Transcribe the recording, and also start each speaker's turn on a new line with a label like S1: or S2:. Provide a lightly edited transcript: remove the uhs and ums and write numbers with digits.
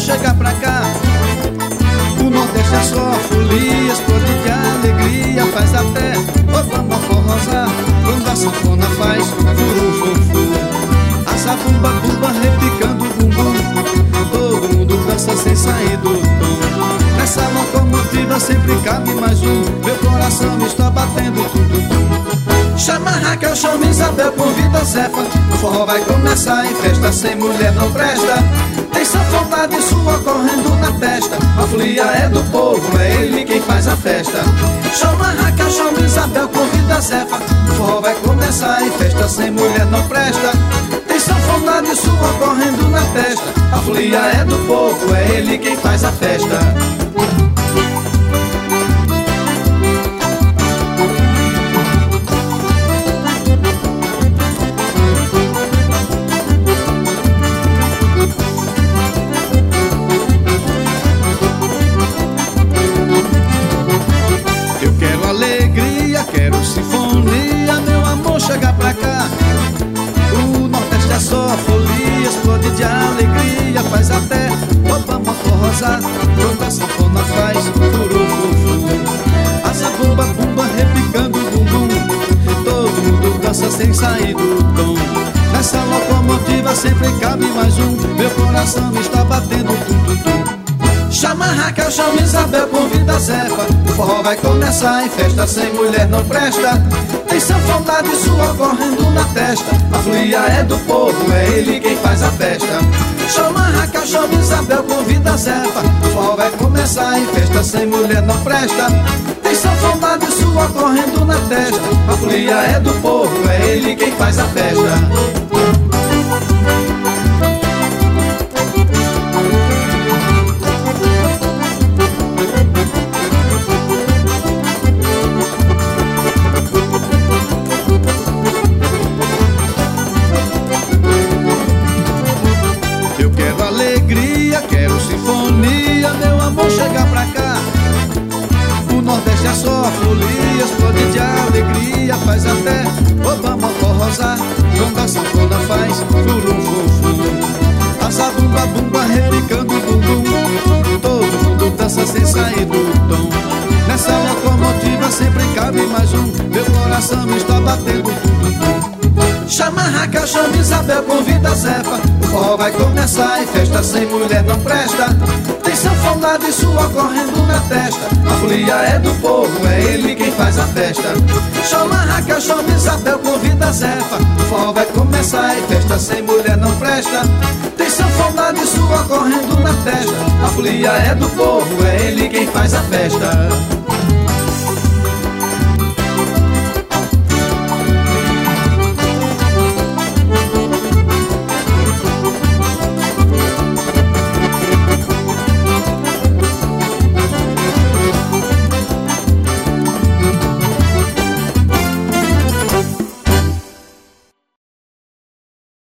S1: chegar pra cá. O Nordeste é só folia, explode de alegria, faz até o bamba forrosar. Quando a sanfona faz furu-fu-fu, a zabumba bumba repicando o bumbum, todo mundo dança sem sair do tom. Nessa locomotiva sempre cabe mais um, meu coração está batendo tudo. Chama Raquel, chama Isabel, convida Zefa, o forró vai começar em festa, sem mulher não presta. Tem sanfona de sua correndo na testa, a folia é do povo, é ele quem faz a festa. Chama Raquel, chama Isabel, convida Zefa, o forró vai começar em festa, sem mulher não presta. Tem sanfona de sua correndo na testa, a folia é do povo, é ele quem faz a festa. Quero sinfonia, meu amor, chega pra cá. O Nordeste é só folia, explode de alegria, faz até o bamba forrosar. Quando a sanfona faz furu-fu-fu, a zabumba bumba repicando o bumbum, todo mundo dança sem sair do tom. Nessa locomotiva sempre cabe mais um, meu coração está batendo tum-tum-tum. Chama Raquel, chama Isabel, convida Zefa, o forró vai começar em festa, sem mulher não presta. Tem sanfona de sua correndo na testa, a folia é do povo, é ele quem faz a festa. Chama Raquel, chama Isabel, convida Zefa, o forró vai começar em festa, sem mulher não presta. Tem sanfona de sua correndo na testa, a folia é do povo, é ele quem faz a festa. Quero sinfonia, meu amor, chega pra cá. O Nordeste é só folia, explode de alegria, faz até o bamba forrosar. Quando a sanfona faz furu-fu-fu, a zabumba bumba repicando o bumbum, todo mundo dança sem sair do tom. Nessa locomotiva sempre cabe mais um, meu coração está batendo tudo. Chama Raquel, chama Isabel, convida Zefa, o forró vai começar em festa, sem mulher não presta. Tem sanfona de sua correndo na testa, a folia é do povo, é ele quem faz a festa. Chama Raquel, chama Isabel, convida Zefa, o forró vai começar em festa, sem mulher não presta. Tem sanfona de sua correndo na testa, a folia é do povo, é ele quem faz a festa.